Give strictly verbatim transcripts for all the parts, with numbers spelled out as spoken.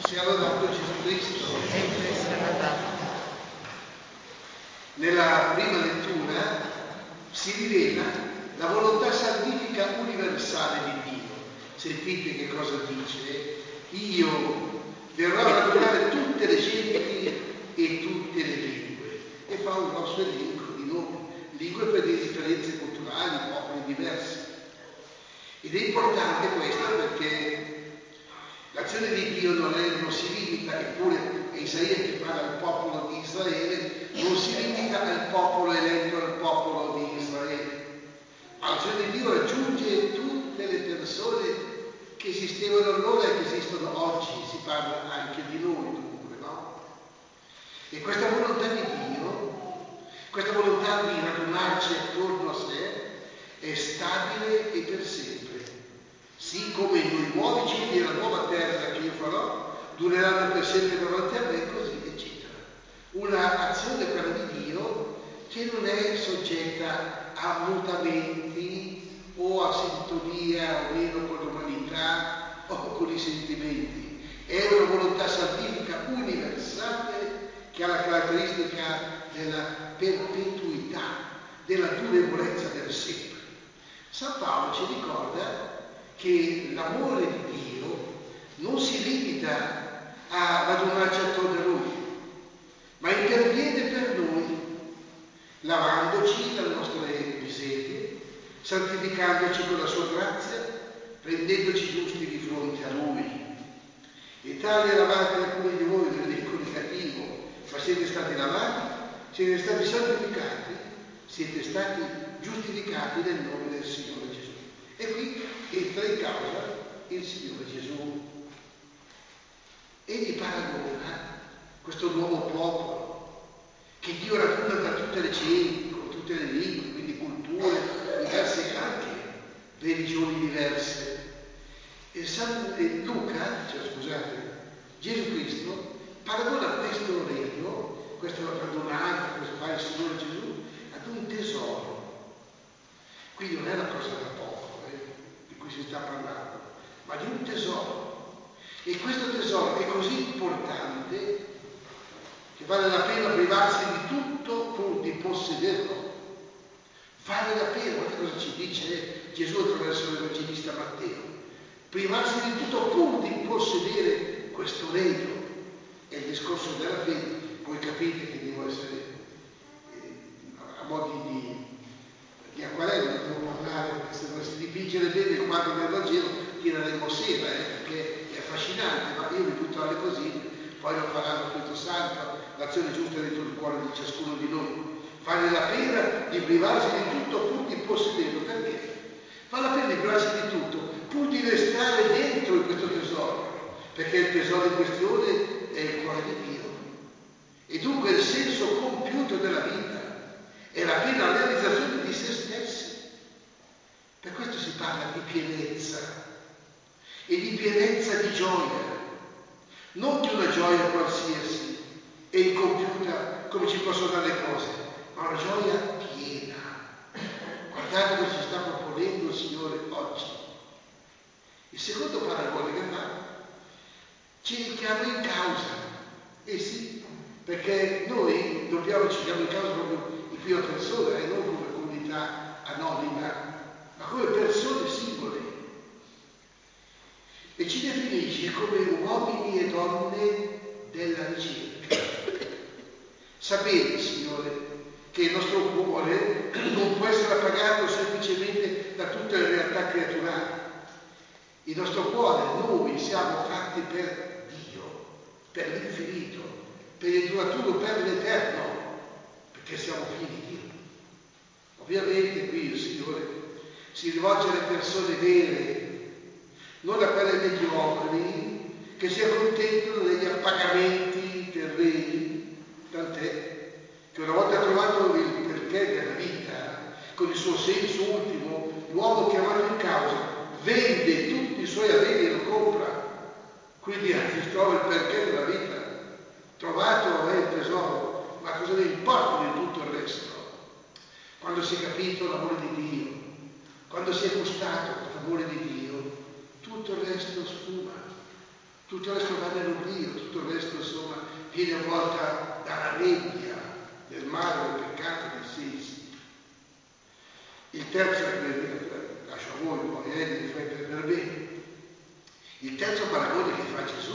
sia lodato Gesù Cristo. Sempre essere lodato. Nella prima lettura si rivela la volontà salvifica universale di Dio. Sentite che cosa dice: io verrò a radunare tutte le genti e tutte le lingue, e fa un grosso elenco di nomi, lingue per le differenze culturali, popoli diversi. Ed è importante questo perché l'azione di Dio non, è, non si limita, eppure è Isaia che parla al popolo di Israele, non si limita al popolo eletto, al popolo di Israele. Ma l'azione di Dio raggiunge tutte le persone che esistevano allora e che esistono oggi, si parla anche di noi dunque, no? E questa volontà di Dio, questa volontà di radunarci attorno a sé, è stabile e per sempre. Sì, come i nuovi cieli e la nuova terra che io farò dureranno per sempre davanti a me, così eccetera. Una azione, quella di Dio, che non è soggetta a mutamenti o a sintonia o meno con l'umanità o con i sentimenti. È una volontà salvifica universale che ha la caratteristica della perpetuità, della durevolezza del sempre. San Paolo ci ricorda che l'amore di Dio non si limita a radunarci attorno a Lui, ma interviene per noi, lavandoci dalle nostre miserie, santificandoci con la sua grazia, rendendoci giusti di fronte a Lui. E tali lavate alcuni di voi, non dico negativo, ma siete stati lavati, siete stati santificati, siete stati giustificati nel nome del Signore Gesù. E qui entra in causa il Signore Gesù. Egli paragona questo nuovo popolo che Dio raduna da tutte le genti, con tutte le lingue, quindi culture diverse, anche religioni diverse. E San e Luca, cioè scusate, Gesù Cristo paragona questo regno, questo radunare, questo fare il Signore Gesù, ad un tesoro. Quindi non è una cosa da poco, eh, di cui si sta parlando, ma di un tesoro. E questo tesoro è così importante che vale la pena privarsi di tutto pur di possederlo. Vale la pena, guardate cosa ci dice Gesù attraverso l'Evangelista Matteo. Privarsi di tutto pur di possedere questo regno. È il discorso della fede. Voi capite che devo essere eh, a modi di di acquarello, devo parlare, perché se dovessi dipingere bene il quadro del Vangelo tireremo sera, eh, perché è affascinante, ma io mi butto alle cosine, poi lo farà lo Spirito Santo, l'azione giusta dentro il cuore di ciascuno di noi. Vale la pena di privarsi di tutto pur di possederlo, perché? Vale la pena di privarsi di tutto pur di restare dentro in questo tesoro, perché il tesoro in questione è il cuore di Dio. E dunque il senso compiuto della vita è la piena realizzazione di se stessi. Per questo si parla di pienezza e di pienezza di gioia, non di una gioia qualsiasi e incompiuta come ci possono dare le cose, ma una gioia piena. Guardate cosa ci sta proponendo il Signore oggi. Il secondo paragone che fa ci richiama in causa. Eh sì, perché noi dobbiamo, ci chiamo in causa proprio in prima persona e non come comunità anonima, ma come persone singole. E ci definisce come uomini e donne della ricerca. Sapete, Signore, che il nostro cuore non può essere appagato semplicemente da tutte le realtà creaturali. Il nostro cuore, noi siamo fatti per Dio, per l'infinito, per il duraturo, per l'eterno, perché siamo figli di Dio. Ovviamente qui il Signore si rivolge alle persone vere, non a quelle mediocri che si accontentano degli appagamenti terreni, tant'è che una volta trovato il perché della vita, con il suo senso ultimo, l'uomo chiamato in causa vende tutti i suoi averi e lo compra. Quindi si trova il perché della vita. Trovato è il tesoro, ma cosa ne importa di tutto il resto? Quando si è capito l'amore di Dio, quando si è gustato questo amore di Dio, tutto il resto sfuma. tutto il resto va nell'oblio, tutto il resto insomma viene avvolta dalla nebbia del male, del peccato, dei sensi. Il terzo, lascio a voi poi eh, di riflettere per bene, il terzo paragone che fa Gesù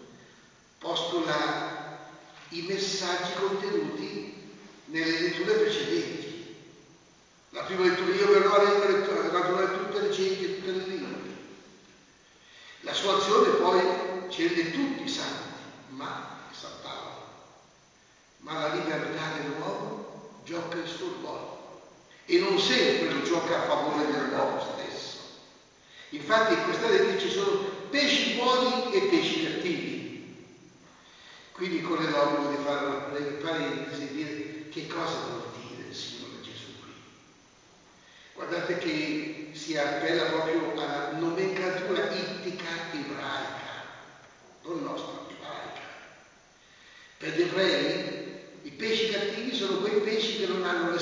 postula i messaggi contenuti nelle letture precedenti. La prima lettura: io verrò a radunare tutte le genti e tutte le lingue. La sua azione poi ci rende tutti santi, ma è San Paolo. Ma la libertà dell'uomo gioca il suo ruolo e non sempre lo gioca a favore dell'uomo stesso. Infatti in questa legge ci sono pesci buoni e pesci cattivi. Qui mi corre l'obbligo di fare una breve parentesi e dire che cosa vuol dire il Signore Gesù qui. Guardate che si appella proprio alla nomenclatura ittica ebraica, non nostra, ebraica. Per gli ebrei i pesci cattivi sono quei pesci che non hanno le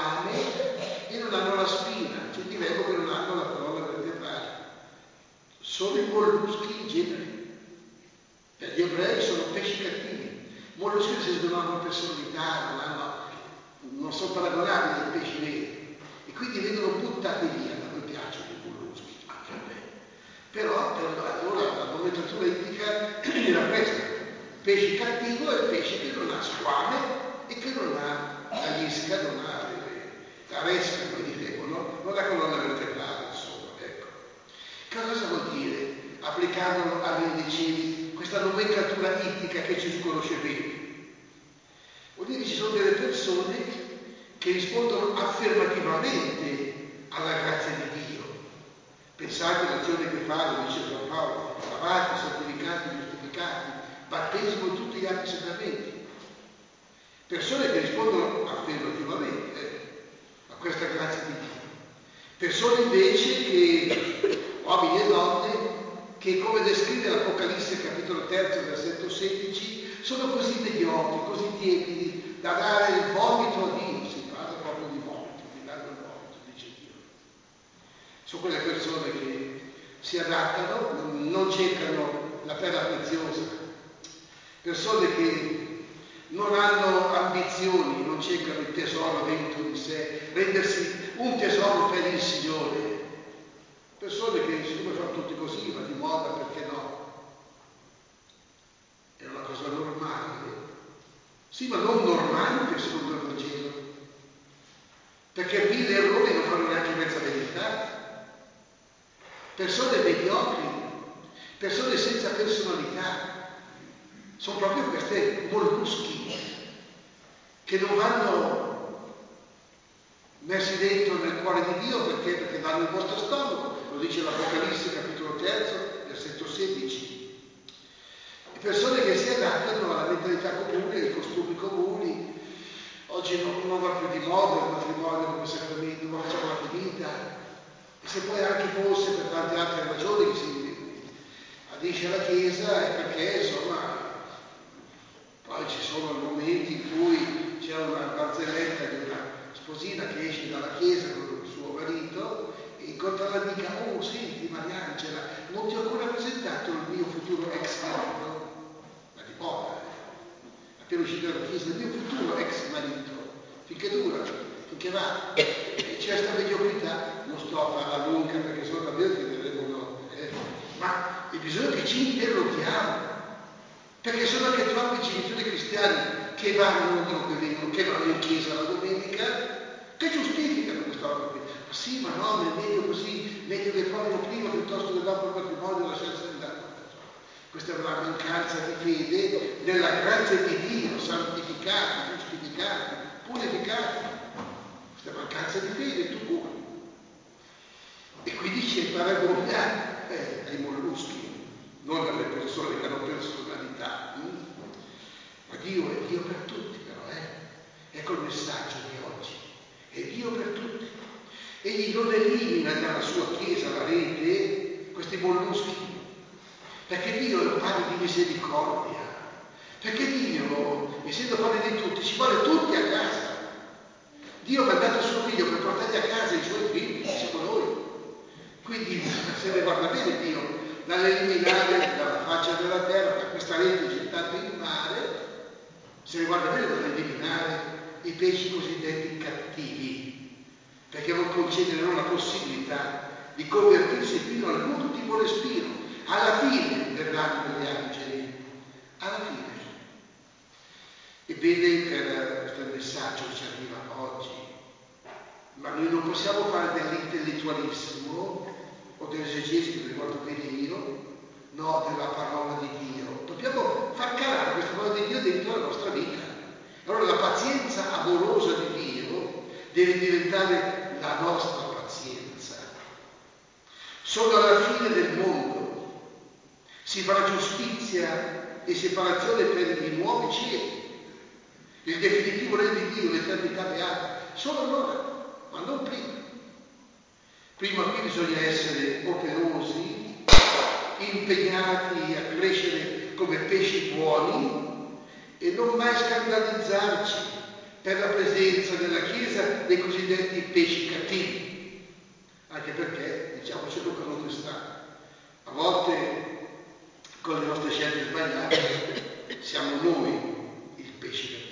squame e non hanno la spina, cioè diremmo che non hanno la colonna vertebrale. Sono i molluschi in genere. Per gli ebrei sono pesci cattivi. Molluschi nel senso che non hanno personalità, non, hanno, non sono paragonabili ai pesci veri. E quindi vengono buttati via. A noi piacciono i molluschi, anche a me. Però per allora la nomenclatura ittica era questa. Pesce cattivo è il pesce che non ha squame e che non ha la lisca, non ha la resca, come diremmo, no? Non ha colonna vertebrale, insomma, ecco. Che cosa vuol dire, applicandolo a Re dei Cieli, questa nomenclatura ittica che Gesù conosce bene? Vuol dire che ci sono delle persone che rispondono affermativamente alla grazia di Dio. Pensate all'azione che fa, lo dice San Paolo, lavati, santificati, giustificati, battesimo e tutti gli altri sacramenti. Persone che rispondono affermativamente eh, a questa grazia di Dio. Persone invece che, uomini e donne, che come descrive l'Apocalisse capitolo terzo versetto sedici, sono così mediocri, così tiepidi da dare il vomito a Dio. Si parla proprio di vomito, mi danno il vomito, dice Dio. Sono quelle persone che si adattano, non cercano la perla preziosa. Persone che non hanno ambizioni, non cercano il tesoro dentro di sé, rendersi un tesoro per il Signore. Persone che, siccome fanno tutti così, va di moda, perché no? È una cosa normale. Sì, ma non normante secondo il Vangelo. Perché mille errori non fanno neanche mezza verità. Persone mediocri, persone senza personalità. Sono proprio questi molluschi che non vanno messi dentro nel cuore di Dio perché, perché danno il vostro stomaco, lo dice l'Apocalisse capitolo terzo, versetto sedici. E persone che si adattano alla mentalità comune, ai costumi comuni. Oggi non, non va più di moda il matrimonio come sacramento, ma facciamo la finita. E se poi anche fosse per tante altre ragioni che si adisce alla Chiesa, è perché insomma poi ci sono momenti in cui c'è una barzelletta di una sposina che esce dalla chiesa con il suo marito e incontra l'amica: oh senti Mariangela, non ti ho ancora presentato il mio futuro ex marito? Ma di moda, eh? Appena uscito dalla chiesa, il mio futuro ex marito, finché dura, finché va. E c'è questa mediocrità, non sto a farla lunga perché sennò davvero chiederemo no, eh? Ma è bisogno che ci interroghiamo. Perché sono anche troppi genitori cristiani che vanno, non dico che vengono, che vanno in chiesa la domenica, che giustificano questa roba qui. Ma sì, ma no, è meglio così, meglio che provino prima piuttosto che dopo il matrimonio lasciarsi andare. Questa è una mancanza di fede nella grazia di Dio, santificati, giustificati, purificati. Questa è mancanza di fede, tu pure. E quindi ci paragona eh, ai molluschi, non alle persone che hanno personalità. Hm? Ma Dio è Dio per tutti, però, eh? Ecco il messaggio di oggi. È Dio per tutti. Egli non elimina dalla sua Chiesa, la rete, questi molluschi. Perché Dio è un Padre di misericordia. Perché Dio, essendo Padre di tutti, ci vuole tutti a casa. Dio ha mandato suo figlio per portargli a casa i suoi figli, siamo noi. Quindi se ne guarda bene Dio. dall'eliminare dalla faccia della terra, da questa rete gettata in mare, se ne guarda bene, dall'eliminare i pesci cosiddetti cattivi, perché non concede loro la possibilità di convertirsi fino all'ultimo respiro, alla fine verranno gli angeli, alla fine. E vede, eh, questo è il messaggio che ci arriva oggi, ma noi non possiamo fare dell'intellettualismo o dell'esegesi, che lo ricordo bene io, no, della parola di Dio. Dobbiamo far calare questa parola di Dio dentro la nostra vita. Allora la pazienza amorosa di Dio deve diventare la nostra pazienza. Solo alla fine del mondo si farà giustizia e separazione per i nuovi cieli, il definitivo re di Dio, l'eternità beata. Solo allora, ma non prima. Prima qui bisogna essere operosi, impegnati a crescere come pesci buoni e non mai scandalizzarci per la presenza nella Chiesa dei cosiddetti pesci cattivi. Anche perché, diciamocelo con onestà, a volte con le nostre scelte sbagliate siamo noi il pesce cattivo.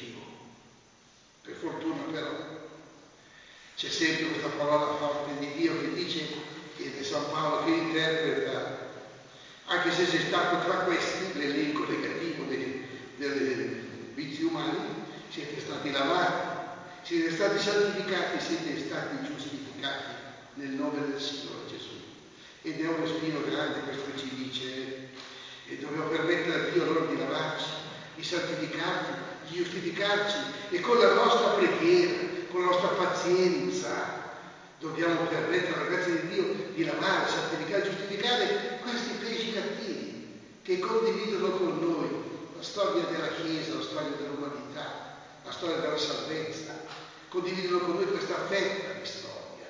Per fortuna però c'è sempre questa parola forte di Dio che dice, ed è San Paolo che interpreta, anche se sei stato tra questi, l'elenco negativo dei, dei vizi umani, siete stati lavati, siete stati santificati, siete stati giustificati nel nome del Signore Gesù. Ed è un respiro grande questo che ci dice, e dobbiamo permettere a Dio allora di lavarci, di santificarci, di giustificarci, e con la nostra preghiera, con la nostra pazienza, dobbiamo permettere alla grazia di Dio di lavare, santificare, giustificare questi pesci cattivi che condividono con noi la storia della Chiesa, la storia dell'umanità, la storia della salvezza, condividono con noi questa fetta di storia.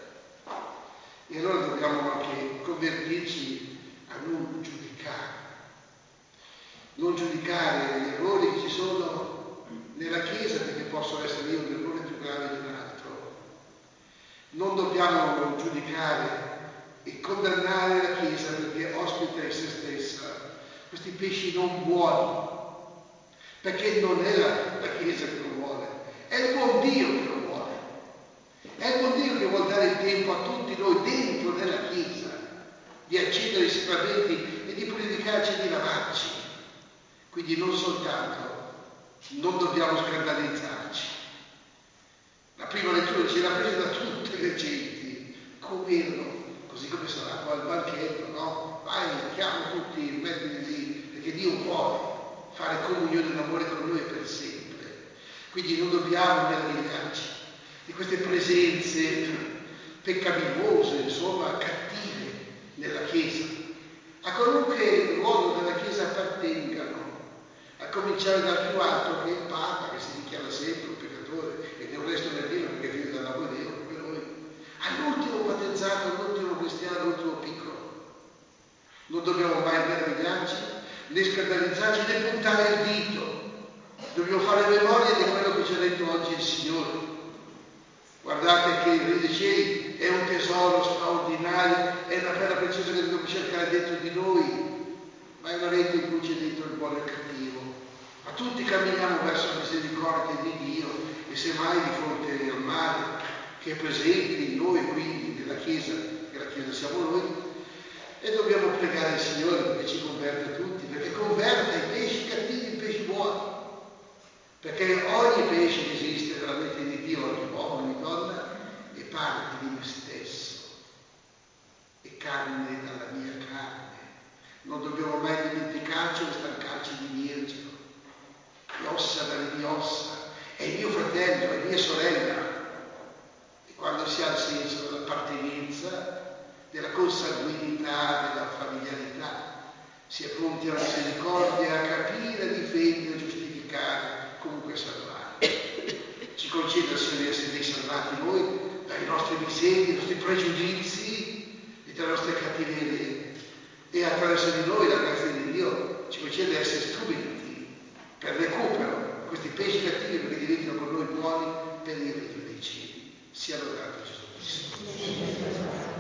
E allora dobbiamo anche convertirci a non giudicare, non giudicare gli errori che ci sono nella Chiesa, perché possono essere io un errore più grave di un altro. Non dobbiamo giudicare e condannare la Chiesa perché ospita in se stessa questi pesci non buoni, perché non è la, la Chiesa che lo vuole, è il buon Dio che lo vuole, è il buon Dio che vuole dare il tempo a tutti noi dentro nella Chiesa di accedere ai sacramenti e di purificarci e di lavarci. Quindi non soltanto non dobbiamo scandalizzarci. La prima lettura dice la presa da tutte le genti, come erano, così come sarà poi al banchetto, no? Vai, chiama tutti, mettili lì, perché Dio vuole fare comunione d'amore con noi per sempre. Quindi non dobbiamo meravigliarci di queste presenze peccaminose, insomma, cattive nella Chiesa. A qualunque luogo della Chiesa appartengano, a cominciare dal più alto che è il Papa, che si dichiara sempre un peccatore, e del resto nel dirlo perché è figlio dell'amore di Dio come noi, all'ultimo battezzato, all'ultimo cristiano, all'ultimo piccolo. Non dobbiamo mai meravigliarci, né scandalizzarci, né puntare il dito. Dobbiamo fare memoria di quello che ci ha detto oggi il Signore. Guardate che il Re dei Cieli è un tesoro straordinario, è una perla preziosa che dobbiamo cercare dentro di noi, ma è una rete in cui c'è dentro il buono e il cattivo. Ma tutti camminiamo verso la misericordia di Dio e semmai di fronte al male che è presente in noi, quindi nella Chiesa, che la Chiesa siamo noi, e dobbiamo pregare il Signore perché ci converte tutti, perché converta i pesci cattivi in pesci buoni, perché ogni pesce che esiste veramente di Dio, ogni uomo, ogni donna, è parte di me stesso, è carne dalla mia carne. Non dobbiamo mai dimenticarci o stancarci di dircelo. Le ossa dalle mie ossa, è mio fratello, è mia sorella. E quando si ha il senso dell'appartenenza, della consanguinità, della familiarità, si è pronti alla misericordia, a capire, a difendere, a giustificare, comunque a salvare. Ci conceda il Signore di essere dei salvati noi dai nostri dissenti, dai nostri pregiudizi e dalle nostre cattiverie. E attraverso di noi la grazia di Dio ci concede essere strumenti per recupero questi pesci cattivi, perché diventino con noi buoni per il regno dei cieli. Sia lodato Gesù Cristo.